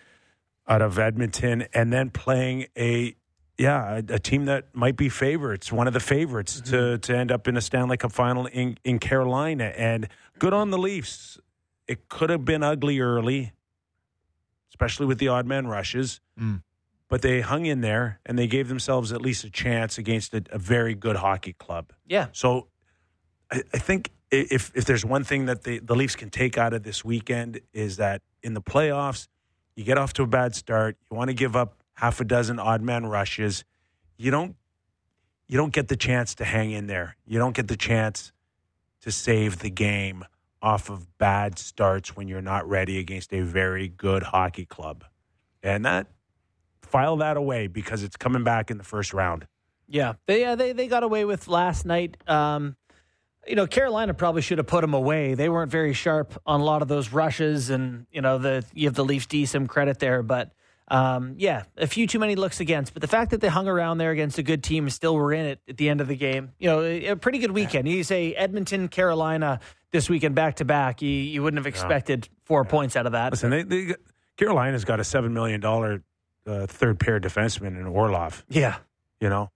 S1: out of Edmonton, and then playing a yeah a, a team that might be favorites, one of the favorites mm-hmm. to to end up in a Stanley Cup final in in Carolina. And good on the Leafs. It could have been ugly early, especially with the odd man rushes. Mm. But they hung in there, and they gave themselves at least a chance against a, a very good hockey club.
S2: Yeah.
S1: So I, I think if if there's one thing that the, the Leafs can take out of this weekend is that in the playoffs, you get off to a bad start. You want to give up half a dozen odd man rushes. You don't you don't get the chance to hang in there. You don't get the chance to save the game off of bad starts when you're not ready against a very good hockey club. And that, file that away because it's coming back in the first round.
S2: Yeah, they yeah, they, they got away with last night. Um, you know, Carolina probably should have put them away. They weren't very sharp on a lot of those rushes, and, you know, the you have the Leafs D some credit there. But, um, yeah, a few too many looks against. But the fact that they hung around there against a good team and still were in it at the end of the game, you know, a pretty good weekend. You say Edmonton, Carolina this weekend back-to-back, you, you wouldn't have expected yeah. four yeah. points out of that.
S1: Listen, they, they, Carolina's got a seven million dollars uh, third-pair defenseman in Orlov.
S2: Yeah.
S1: You know?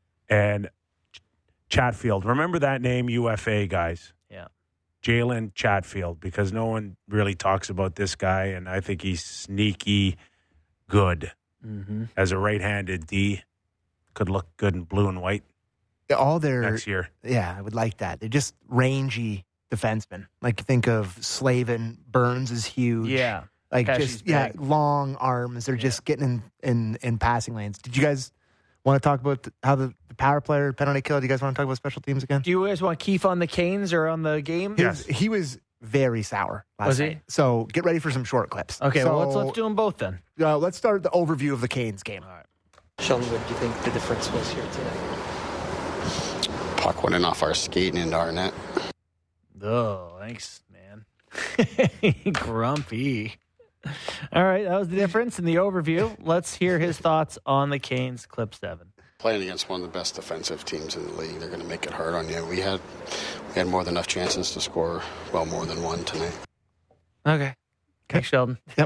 S1: And Chatfield. Remember that name, U F A, guys.
S2: Yeah.
S1: Jalen Chatfield, because no one really talks about this guy, and I think he's sneaky good. Mm-hmm. As a right-handed D. Could look good in blue and white.
S3: All their
S1: next year.
S3: Yeah, I would like that. They're just rangy defensemen. Like, think of Slavin. Burns is huge.
S2: Yeah.
S3: Like,
S2: Pesci's
S3: just, yeah,
S2: big.
S3: long arms. They're
S2: yeah.
S3: just getting in, in, in passing lanes. Did you guys want to talk about the, how the, the power player penalty kill? Do you guys want to talk about special teams again?
S2: Do you guys want Keefe on the Canes or on the game?
S3: He was, he was very sour last
S2: was he?
S3: night. So get ready for some short clips.
S2: Okay,
S3: so,
S2: well, let's, let's do them both then.
S3: Uh, let's start the overview of the Canes game.
S2: All right.
S7: Sheldon, what do you think the difference was here tonight?
S6: Puck went off our skate and into our net.
S2: Oh, thanks, man. Grumpy. All right, that was the difference in the overview. Let's hear his thoughts on the Canes, clip seven.
S6: playing against one of the best defensive teams in the league. They're going to make it hard on you. We had we had more than enough chances to score, well, more than one tonight.
S2: Okay. Thanks, Sheldon.
S3: Yep.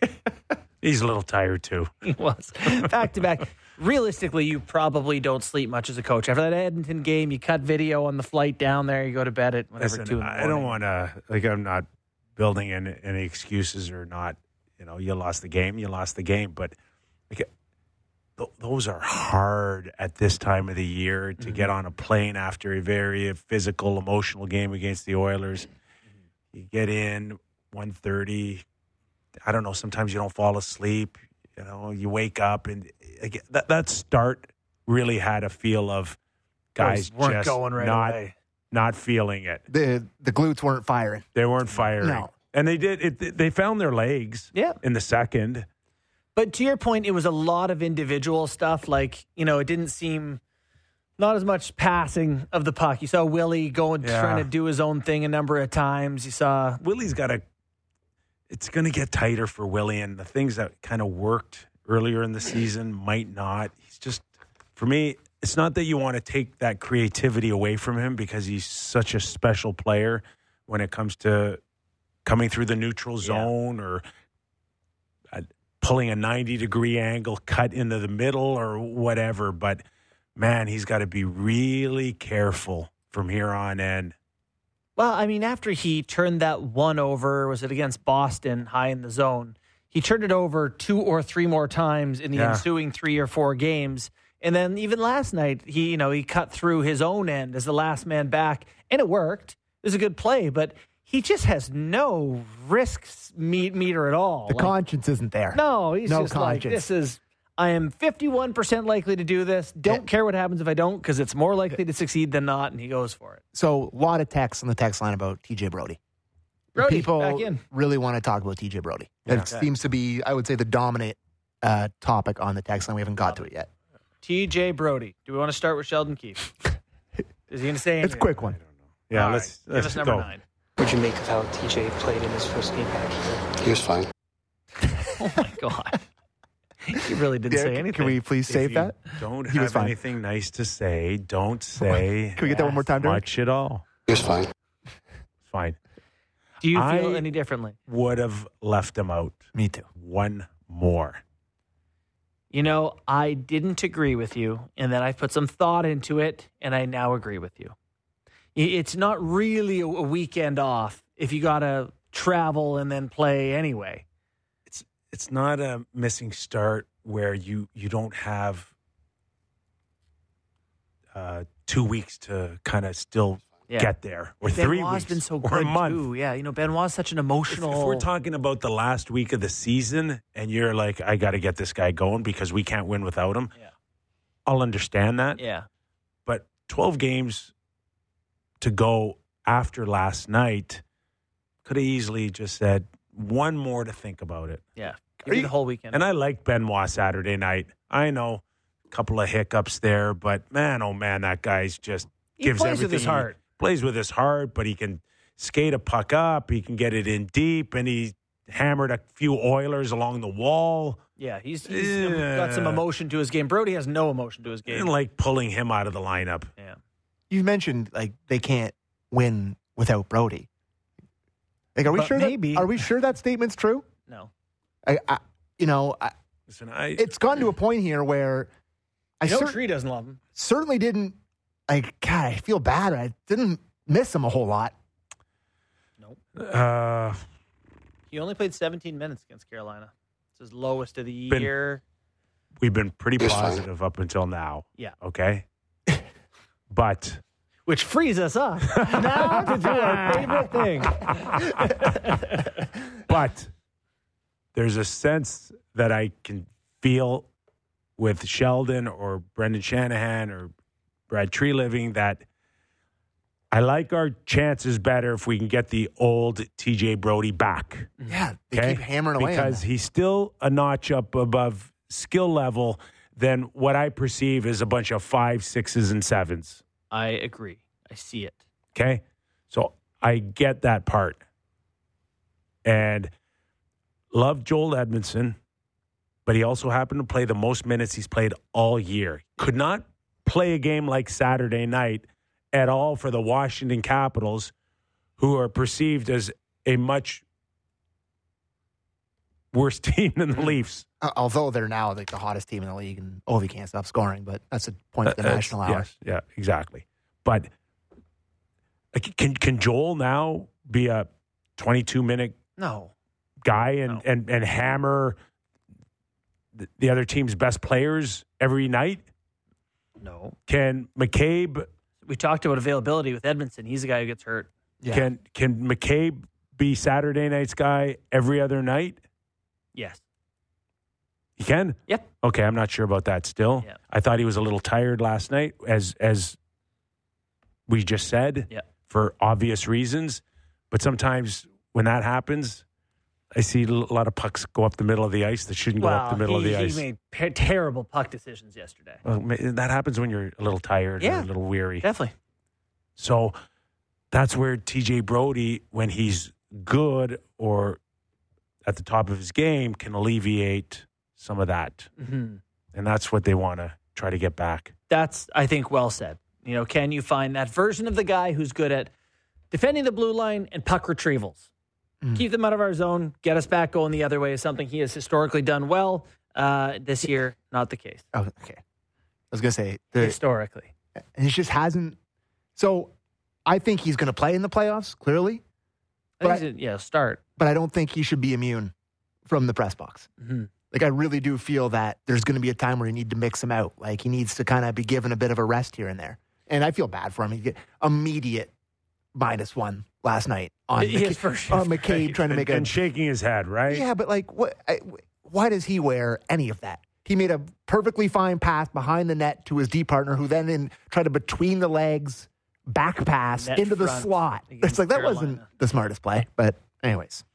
S1: He's a little tired, too.
S2: He was. Back to back. Realistically, you probably don't sleep much as a coach. After that Edmonton game, you cut video on the flight down there. You go to bed at whatever,
S1: Listen,
S2: two in the morning.
S1: I don't want to, like, I'm not building in any excuses or not. You know, you lost the game, you lost the game. But like, th- those are hard at this time of the year to
S2: Mm-hmm.
S1: get on a plane after a very physical, emotional game against the Oilers. You get in one thirty. I don't know, sometimes you don't fall asleep. You know, you wake up and again, that, that start really had a feel of guys
S2: Those weren't
S1: just
S2: going right
S1: not,
S2: away.
S1: not feeling it.
S3: The the glutes weren't firing.
S1: They weren't firing.
S3: No.
S1: And they did. It, they found their legs
S2: Yeah.
S1: in the second.
S2: But to your point, it was a lot of individual stuff. Like, you know, it didn't seem not as much passing of the puck. You saw Willie going,
S1: Yeah.
S2: trying to do his own thing a number of times. You saw,
S1: Willie's got a. It's going to get tighter for Willie, and the things that kind of worked earlier in the season might not. He's just, for me, it's not that you want to take that creativity away from him because he's such a special player when it comes to coming through the neutral zone or uh, pulling a ninety degree angle, cut into the middle or whatever. But man, he's got to be really careful from here on in.
S2: well, I mean, after he turned that one over, was it against Boston, high in the zone? He turned it over two or three more times in the
S1: Yeah.
S2: ensuing three or four games. And then even last night, he, you know, he cut through his own end as the last man back, and it worked. It was a good play, but he just has no risk me- meter at all.
S3: The
S2: Like,
S3: conscience isn't there.
S2: no, he's
S3: No
S2: just like,
S3: conscience.
S2: this is, I am fifty-one percent likely to do this. Don't
S3: Yeah.
S2: care what happens if I don't, because it's more likely to succeed than not, and he goes for it.
S3: So a lot of texts on the text line about T J Brody.
S2: Brody,
S3: People
S2: back in.
S3: really want to talk about T J Brody.
S1: Yeah.
S3: It
S2: Okay.
S3: seems to be, I would say, the dominant uh, topic on the text line. We haven't got to it yet.
S2: T J Brody. Do we want to start with Sheldon Keefe? Is he going to say anything?
S3: It's a quick one.
S1: Yeah,
S2: All
S1: let's,
S2: right.
S1: let's
S2: Give us number
S1: go.
S2: nine.
S7: What'd you make of how T J played in his first game back here?
S6: He was fine.
S2: Oh, my God. He really didn't
S3: Yeah,
S2: say
S3: can-
S2: anything.
S3: Can we please
S1: If
S3: save
S1: you
S3: that?
S1: Don't
S3: He was
S1: have
S3: fine.
S1: anything nice to say. Don't say
S3: Can we get that one more time, Derek?
S1: much at all.
S6: He was fine.
S1: It's fine.
S2: Do you feel
S1: I-
S2: any differently?
S1: Would have left him out
S3: Me too.
S1: one more.
S2: You know, I didn't agree with you, and then I put some thought into it, and I now agree with you. I- It's not really a a weekend off if you got to travel and then play anyway.
S1: It's it's not a missing start where you you don't have uh, two weeks to kind of still
S2: Yeah.
S1: get there, or three
S2: Benoit's
S1: weeks,
S2: been so
S1: or
S2: good
S1: a month.
S2: too. Yeah, you know, Benoit's such an
S1: If,
S2: emotional.
S1: if we're talking about the last week of the season, and you're like, I got to get this guy going because we can't win without him,
S2: Yeah.
S1: I'll understand that.
S2: yeah,
S1: But twelve games to go after last night, could have easily just said one more to think about it.
S2: yeah. Give you the whole weekend.
S1: And I like Benoit Saturday night. I know a couple of hiccups there, but man, oh man, that guy's just
S2: He
S1: gives
S2: plays
S1: everything.
S2: with his
S1: he-
S2: heart.
S1: Plays with his heart, but he can skate a puck up. He can get it in deep, and he hammered a few Oilers along the wall.
S2: Yeah, he's, he's
S1: Yeah.
S2: got some emotion to his game. Brody has no emotion to his
S1: I
S2: game.
S1: didn't like pulling him out of the lineup.
S2: Yeah.
S3: You mentioned like they can't win without Brody. Like, are we
S2: But
S3: sure?
S2: maybe.
S3: That, are we sure that statement's true?
S2: No.
S3: I, I you know, I,
S1: Listen, I
S3: it's gotten to a point here where I
S2: I know
S3: cer-
S2: Tree doesn't love him.
S3: certainly didn't. Like, God, I feel bad. I didn't miss him a whole lot.
S2: Nope.
S1: uh,
S2: He only played seventeen minutes against Carolina. It's his lowest of the
S1: Been-
S2: year.
S1: we've been pretty
S6: He was fine.
S1: positive up until now.
S2: Yeah.
S1: Okay. But
S2: Which frees us up now to do our favorite thing.
S1: but there's a sense that I can feel with Sheldon or Brendan Shanahan or Brad Treliving that I like our chances better if we can get the old T J Brody back.
S3: Yeah, they
S1: Okay?
S3: keep hammering away on
S1: because
S3: that.
S1: he's still a notch up above skill level than what I perceive as a bunch of five, sixes, and sevens.
S2: I agree. I see it.
S1: Okay. So I get that part. And love Joel Edmondson, but he also happened to play the most minutes he's played all year. could not play a game like Saturday night at all for the Washington Capitals, who are perceived as a much worse team than the Leafs.
S3: Uh, although they're now like the hottest team in the league, and Ovi can't stop scoring, but that's a point of the
S1: Uh,
S3: national
S1: that's-
S3: hour.
S1: Yes, yeah, exactly. But like, can can Joel now be a twenty-two minute
S2: No.
S1: guy and,
S2: No.
S1: and, and hammer the, the other team's best players every night?
S2: No.
S1: Can McCabe
S2: We talked about availability with Edmondson. He's the guy who gets hurt.
S3: Yeah.
S1: can can McCabe be Saturday night's guy every other night?
S2: Yes.
S1: He can?
S2: Yep.
S1: Okay, I'm not sure about that still.
S2: Yeah.
S1: I thought he was a little tired last night, as as we just said,
S2: Yeah.
S1: for obvious reasons. But sometimes when that happens, I see a lot of pucks go up the middle of the ice that shouldn't go up the middle
S2: he,
S1: of the
S2: he
S1: ice.
S2: made pe- terrible puck decisions yesterday.
S1: Well, ma- that happens when you're a little tired or
S2: Yeah.
S1: a little weary.
S2: Definitely.
S1: So that's where T J Brody, when he's good or at the top of his game, can alleviate some of that.
S2: Mm-hmm.
S1: And that's what they want to try to get back.
S2: That's, I think, well said. You know, can you find that version of the guy who's good at defending the blue line and puck retrievals? Mm. Keep them out of our zone, get us back going the other way is something he has historically done well. Uh, this year, not the case.
S3: Oh, okay. I was gonna say the,
S2: Historically.
S3: he just hasn't. So I think he's going to play in the playoffs. Clearly,
S2: I
S3: But
S2: think, yeah, start.
S3: but I don't think he should be immune from the press box.
S2: Mm-hmm.
S3: Like, I really do feel that there's going to be a time where you need to mix him out. Like, he needs to kind of be given a bit of a rest here and there. And I feel bad for him. He get immediate minus one last night on,
S2: His
S3: McCabe,
S2: first
S3: on McCabe trying to
S1: and,
S3: make a.
S1: and shaking his head, right?
S3: Yeah, but like, what? I, why does he wear any of that? He made a perfectly fine pass behind the net to his D partner, who then in, tried to between the legs back pass
S2: Net
S3: into the
S2: front
S3: slot.
S2: against
S3: It's like that
S2: Carolina.
S3: wasn't the smartest play, but anyways.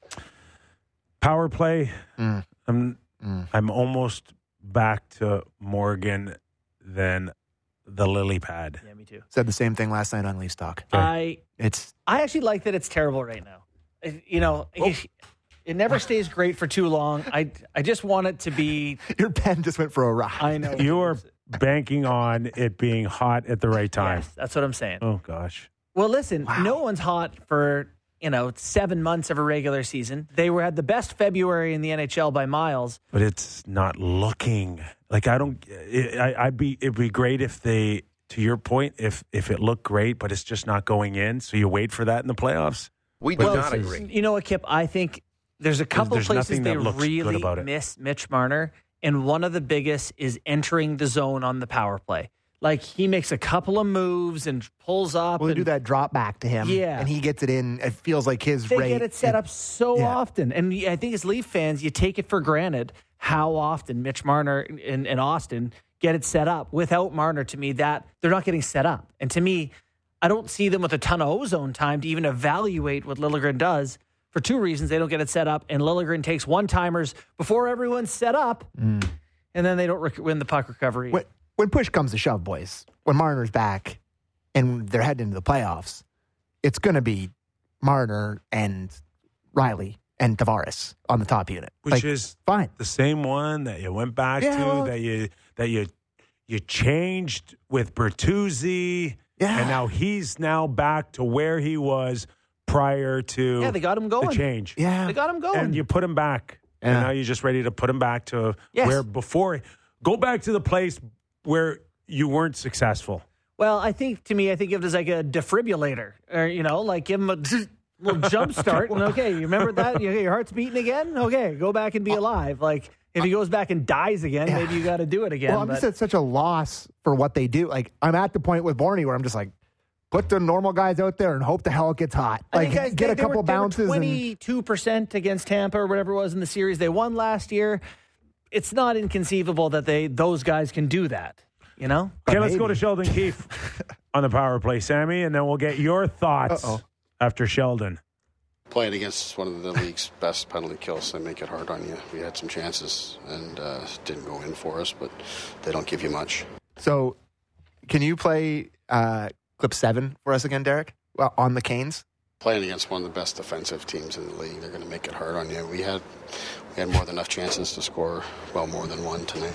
S1: Power play.
S3: Mm.
S1: I'm
S3: Mm.
S1: I'm almost back to Morgan than the lily pad.
S2: Yeah, me too.
S3: Said the same thing last night on Leafs Talk.
S2: I
S3: It's
S2: I actually like that it's terrible right now. It- you know,
S3: Oh.
S2: it, it never stays great for too long. I I just want it to be.
S3: your pen just went for a ride.
S2: I know
S1: You are banking on it being hot at the right time.
S2: Yes, that's what I'm saying.
S1: Oh gosh.
S2: Well, listen, no one's hot for, you know, seven months of a regular season. They were had the best February in the N H L by miles.
S1: But it's not looking like I don't. It, I, I'd be. It'd be great if they, to your point, if if it looked great, but it's just not going in. So you wait for that in the playoffs.
S8: We do
S1: But
S8: not
S1: this is-
S8: agree.
S2: You know what, Kip? I think there's a couple
S1: there's
S2: places
S1: nothing
S2: they
S1: that looks good
S2: really
S1: about it.
S2: miss Mitch Marner, and one of the biggest is entering the zone on the power play. Like, he makes a couple of moves and pulls up.
S3: Well, they
S2: and
S3: do that drop back to him.
S2: Yeah.
S3: And he gets it in. It feels like his
S2: They
S3: rate.
S2: get it set up so
S3: Yeah.
S2: often. And I think as Leaf fans, you take it for granted how often Mitch Marner and, and Austin get it set up. Without Marner, to me, that they're not getting set up. And to me, I don't see them with a ton of ozone time to even evaluate what Liljegren does for two reasons. They don't get it set up, and Liljegren takes one-timers before everyone's set up, and then they don't rec- win the puck recovery.
S3: When, when push comes to shove, boys, when Marner's back and they're heading into the playoffs, it's going to be Marner and Riley and Tavares on the top unit.
S1: Which
S3: Like,
S1: is
S3: fine.
S1: the same one that you went back
S3: Yeah,
S1: to,
S3: well-
S1: that you that you you changed with Bertuzzi,
S3: Yeah.
S1: and now he's now back to where he was prior to
S2: Yeah, they got him
S1: the
S2: going.
S1: change.
S3: Yeah.
S2: They got him going.
S1: And you put him back, and
S3: Yeah.
S1: now you're just ready to put him back to
S2: Yes.
S1: where before. Go back to the place where you weren't successful.
S2: Well, I think to me, I think of it as like a defibrillator, or you know, like give him a little jump start. And okay, you remember that? You, your heart's beating again. Okay, go back and be alive. Like if he goes back and dies again,
S3: Yeah.
S2: maybe you got to do it again.
S3: Well, I'm
S2: but-
S3: just at such a loss for what they do. Like, I'm at the point with Borney where I'm just like, put the normal guys out there and hope the hell it gets hot.
S2: I
S3: Like,
S2: think guys,
S3: get
S2: they,
S3: a
S2: they
S3: couple
S2: were, they were
S3: bounces. and
S2: twenty-two percent against Tampa or whatever it was in the series they won last year. It's not inconceivable that they those guys can do that. You know.
S1: Okay, let's go
S3: maybe.
S1: to Sheldon Keefe on the power play, Sammy, and then we'll get your thoughts
S3: Uh-oh.
S1: after Sheldon.
S6: Playing against one of the league's best penalty kills, they make it hard on you. We had some chances and uh, didn't go in for us, but they don't give you much.
S3: So, can you play uh, clip seven for us again, Derek? Well, on the Canes?
S6: Playing against one of the best defensive teams in the league, they're going to make it hard on you. We had we had more than enough chances to score, well, more than one tonight.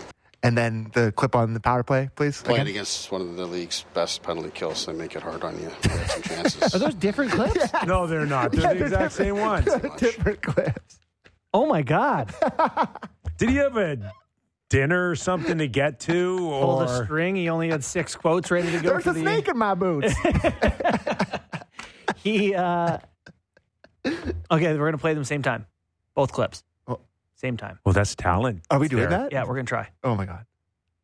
S3: And then the clip on the power play, please.
S6: Playing
S3: Again.
S6: against one of the league's best penalty kills, so they make it hard on you. You have some chances.
S2: Are those different clips?
S1: No, they're not. They're
S3: Yeah,
S1: the
S3: they're
S1: exact same ones.
S3: Different clips.
S2: Oh my God!
S1: Did he have a dinner or something to get to?
S2: Pulled a
S1: Or
S2: string. He only had six quotes ready to go.
S3: There's
S2: for
S3: a
S2: the,
S3: snake in my boots.
S2: He. Uh, okay, we're gonna play them same time. Both clips.
S3: Oh.
S2: Same time.
S1: well, that's talent.
S3: Are we doing
S1: there.
S3: that?
S2: Yeah, we're gonna try.
S3: Oh my God.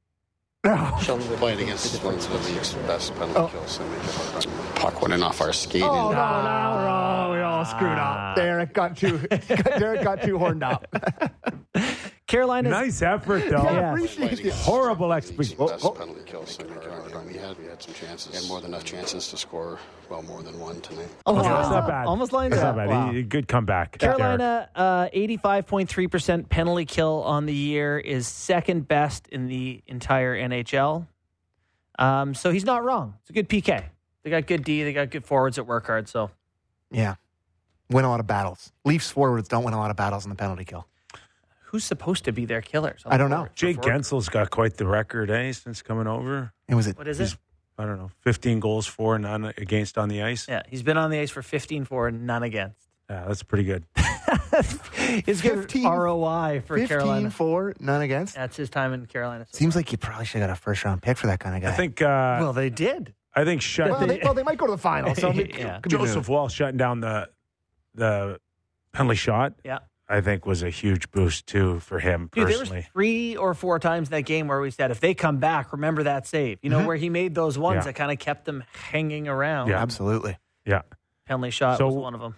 S3: No.
S7: Show me the,
S6: Playing
S7: the
S6: against one of
S7: difference.
S6: the league's best penalty kills, so they make it hard on you. Puck went in off our skating.
S3: Oh, no, no, no. We all screwed up. Derek got too, Derek got too horned up.
S2: Carolina's
S1: Nice effort, though.
S2: Yeah.
S3: I appreciate it.
S1: Horrible
S6: expectation.
S1: expectation.
S6: Best penalty kills, so they make it hard on you. We had, we had some chances. We had more than enough chances to score, well, more than one tonight.
S2: almost
S1: Okay,
S2: lines
S1: that's not
S2: up.
S1: bad.
S2: Almost lines
S1: That's
S2: up.
S1: not bad.
S2: Wow.
S1: He- Good comeback. Derek.
S2: Carolina, uh, eighty-five point three percent penalty kill on the year is second best in the entire N H L. Um, so he's not wrong. It's a good P K. They got good D. They got good forwards that work hard. So
S3: Yeah. Win a lot of battles. Leafs forwards don't win a lot of battles in the penalty kill.
S2: who's supposed to be their killers?
S3: I don't know.
S1: Jake Gensel's got quite the record, eh, since coming over.
S3: It was it.
S2: What is
S1: He's,
S2: it?
S1: I don't know, fifteen goals for, none against on the ice.
S2: Yeah, he's been on the ice for fifteen for and none against.
S1: Yeah, that's pretty good.
S2: It's good
S3: fifteen
S2: R O I for Carolina.
S3: fifteen for, none against.
S2: That's his time in Carolina. So
S3: Seems
S2: far.
S3: like you probably should have got a first round pick for that kind of guy.
S1: I think. Uh,
S2: well, they did.
S1: I think shut.
S3: Well, they, well, they might go to the final. So it
S2: Yeah.
S3: could be
S1: Joseph Wall shutting down the the penalty shot.
S2: Yeah.
S1: I think was a huge boost too for him
S2: Dude, there
S1: personally.
S2: was three or four times in that game where we said, if they come back, remember that save. You know, where he made those ones
S1: Yeah.
S2: that kind of kept them hanging around.
S1: Yeah.
S3: Absolutely.
S1: Yeah,
S2: Penalty shot
S1: So-
S2: was one of them.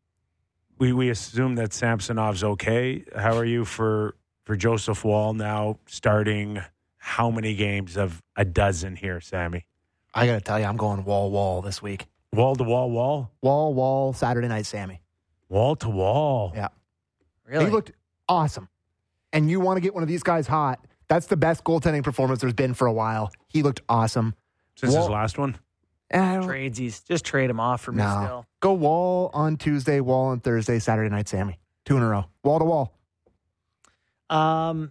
S1: we we assume that Samsonov's okay. How are you for for Joseph Wall now starting? How many games of a dozen here, Sammy?
S3: I got to tell you, I'm going wall wall this week.
S1: Wall to wall, wall,
S3: Wall wall Saturday night, Sammy.
S1: wall to wall.
S3: Yeah.
S2: Really?
S3: He looked awesome. And you want to get one of these guys hot. That's the best goaltending performance there's been for a while. He looked awesome.
S1: Since
S3: Wall-
S1: his last one.
S3: I don't-
S2: Tradesies. Just trade him off for me
S3: no.
S2: still.
S3: Go wall on Tuesday, wall on Thursday, Saturday night, Sammy. Two in a row. Wall to wall.
S2: Um,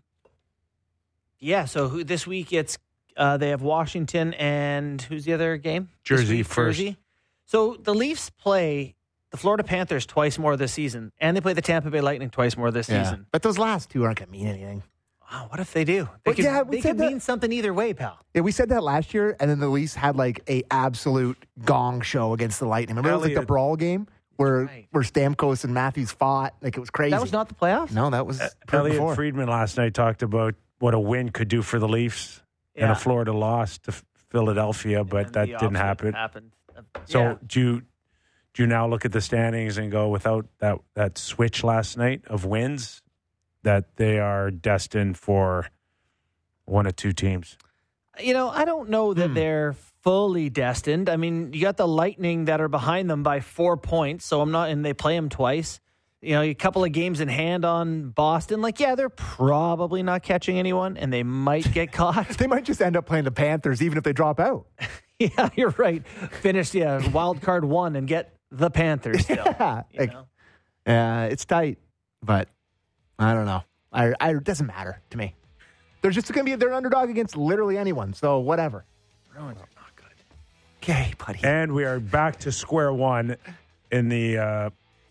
S2: yeah, so who, this week it's uh, they have Washington and who's the other game? This
S1: Jersey
S2: week,
S1: first.
S2: Jersey. So the Leafs play the Florida Panthers twice more this season, and they play the Tampa Bay Lightning twice more this season.
S3: But those last two aren't going to mean anything.
S2: Wow, what if they do? They
S3: Well,
S2: could,
S3: yeah, we
S2: they
S3: said
S2: could
S3: that-
S2: mean something either way, pal.
S3: Yeah, we said that last year, and then the Leafs had like a absolute gong show against the Lightning. Remember, it was like the
S1: Elliot-
S3: brawl game where
S2: Right.
S3: where Stamkos and Matthews fought. Like it was crazy.
S2: That was not the playoffs?
S3: No, that was
S1: Elliot
S3: before.
S1: Friedman last night talked about what a win could do for the Leafs and
S2: Yeah.
S1: a Florida loss to Philadelphia, but
S2: And
S1: that
S2: the
S1: didn't
S2: opposite
S1: happen.
S2: happened. Uh,
S1: So
S2: yeah.
S1: do you do you now look at the standings and go without that that switch last night of wins that they are destined for one of two teams?
S2: You know, I don't know
S1: Hmm.
S2: that they're fully destined. I mean, you got the Lightning that are behind them by four points, so I'm not, and they play them twice. You know, a couple of games in hand on Boston. Like, yeah, they're probably not catching anyone, and they might get caught.
S3: They might just end up playing the Panthers, even if they drop out.
S2: Yeah, you're right. Finish, yeah, wild card one and get the Panthers still.
S3: Yeah,
S2: you
S3: like,
S2: know?
S3: yeah, it's tight, but I don't know. I, I it doesn't matter to me. They're just going to be they're an underdog against literally anyone. So whatever.
S2: Bruins are not good.
S3: Okay, buddy.
S1: And we are back to square one in the uh,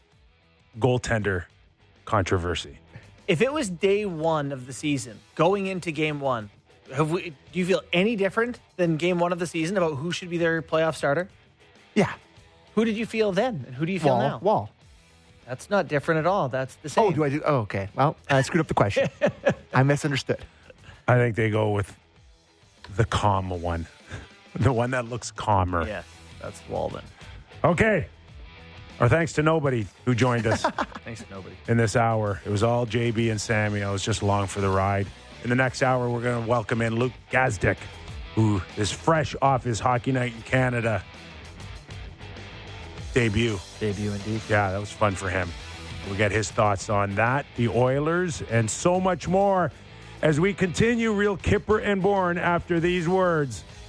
S1: goaltender controversy.
S2: If it was day one of the season, going into game one, have we, do you feel any different than game one of the season about who should be their playoff starter?
S3: Yeah,
S2: Who did you feel then, and who do you feel
S3: wall,
S2: now?
S3: wall.
S2: That's not different at all. That's the same.
S3: Oh, do I do? Oh, okay. Well, I screwed up the question. I misunderstood.
S1: I think they go with the calm one, the one that looks calmer.
S2: Yes, that's Walden.
S1: Okay. Our thanks to nobody who joined us
S2: Thanks to nobody.
S1: in this hour. It was all J B and Sammy. I was just along for the ride. In the next hour, we're going to welcome in Luke Gazdic, who is fresh off his Hockey Night in Canada debut.
S2: Debut indeed.
S1: Yeah, that was fun for him. We'll get his thoughts on that, the Oilers, and so much more as we continue Real Kipper and Bourne after these words.